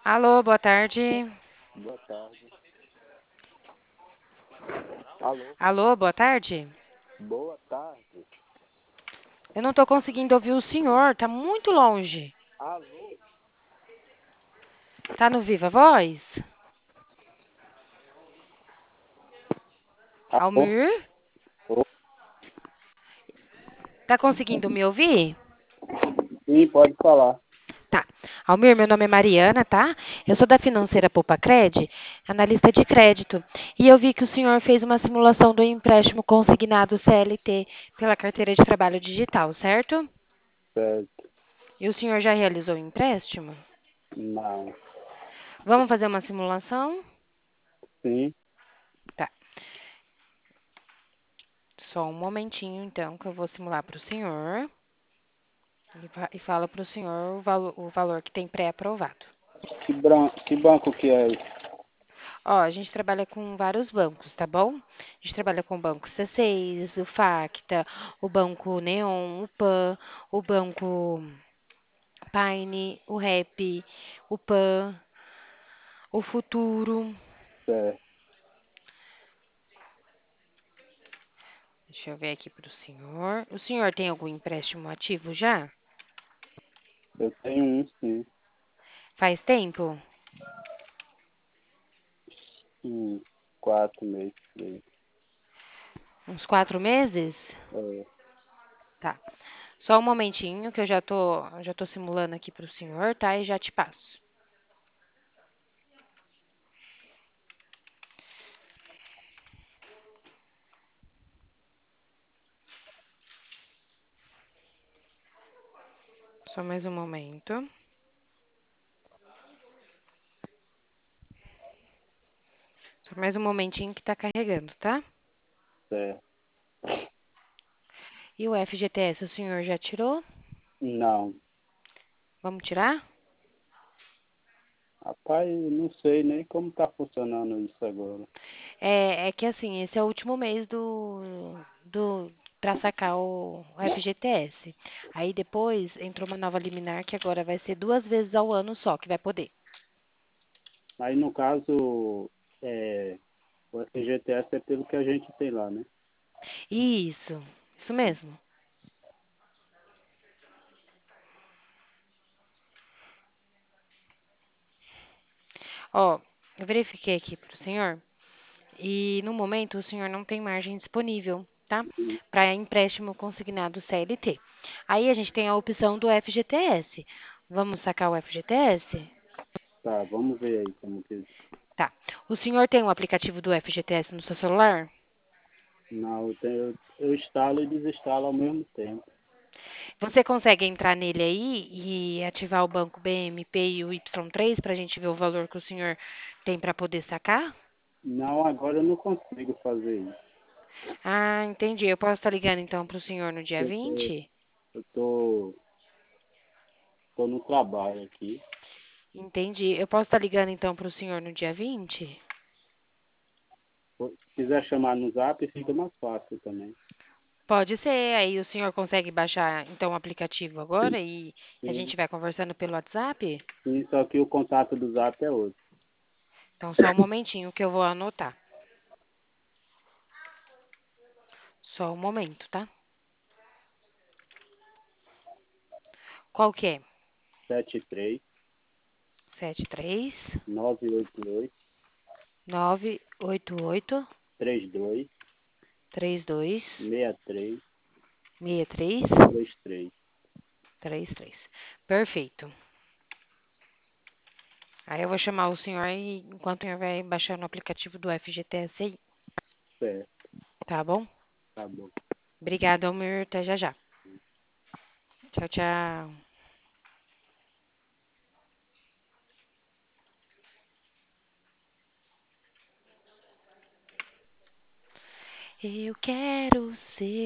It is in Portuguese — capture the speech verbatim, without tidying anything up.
Alô, boa tarde. Boa tarde. Alô? Alô, boa tarde. Boa tarde. Eu não tô conseguindo ouvir o senhor, tá muito longe. Alô? Tá no Viva Voz? Alô? Almir? Ô, Tá conseguindo me ouvir? sim, pode falar. Tá. Almir, meu nome é Mariana, tá? Eu sou da financeira Poupa Cred, analista de crédito. E eu vi que o senhor fez uma simulação do empréstimo consignado C L T pela carteira de trabalho digital, certo? Certo. E o senhor já realizou o empréstimo? Não. Vamos fazer uma simulação? Sim, Tá. Só um momentinho, então, que eu vou simular para o senhor e fa- e falo para o senhor o, valo- o valor que tem pré-aprovado. que, bran... que banco que é esse? Ó, a gente trabalha com vários bancos, tá bom? A gente trabalha com o banco C seis, o Facta, o banco Neon, o Pan, o banco Paine, o Rap, o Pan, o Futuro. Certo. Deixa eu ver aqui para o senhor. O senhor tem algum empréstimo ativo já? Eu tenho um, sim. Faz tempo? Hum, quatro meses. Três. Uns quatro meses? É, Tá. Só um momentinho que eu já tô, já tô simulando aqui para o senhor, tá? E já te passo. Só mais um momento. Só mais um momentinho que tá carregando, tá? certo. E o F G T S o senhor já tirou? Não. Vamos tirar? Rapaz, eu não sei nem como tá funcionando isso agora. É, é que assim, esse é o último mês do, do para sacar o, o F G T S. Aí depois entrou uma nova liminar que agora vai ser duas vezes ao ano só que vai poder. Aí, no caso, é, o F G T S é pelo que a gente tem lá, né? Isso, isso mesmo. Ó, eu verifiquei aqui pro senhor. E no momento o senhor não tem margem disponível, tá? Hum, Para empréstimo consignado C L T. Aí a gente tem a opção do F G T S. Vamos sacar o F G T S? Tá, vamos ver aí como que... Tá. O senhor tem o aplicativo do F G T S no seu celular? Não, eu, tenho, eu instalo e desinstalo ao mesmo tempo. Você consegue entrar nele aí e ativar o banco B M P e o Y três para a gente ver o valor que o senhor tem para poder sacar? Não, agora eu não consigo fazer isso. Ah, entendi. Eu posso estar ligando então para o senhor no dia Eu tô, vinte? eu tô, tô no trabalho aqui. Entendi. Eu posso estar ligando então para o senhor no dia vinte? Se quiser chamar no zap, fica mais fácil também. Pode ser, aí o senhor consegue baixar então o aplicativo agora e a Sim, gente vai conversando pelo WhatsApp? sim, só que o contato do zap é outro. Então só um momentinho que eu vou anotar. Só um momento, tá? Qual que é? Sete três Sete três nove oito oito nove oito oito três dois três dois seis três seis três dois três. três três. Perfeito. Aí eu vou chamar o senhor aí enquanto o senhor vai baixando o aplicativo do F G T S aí, Certo, tá bom? tá bom. Obrigada, Almir. Até já já. Tchau, tchau. Eu quero ser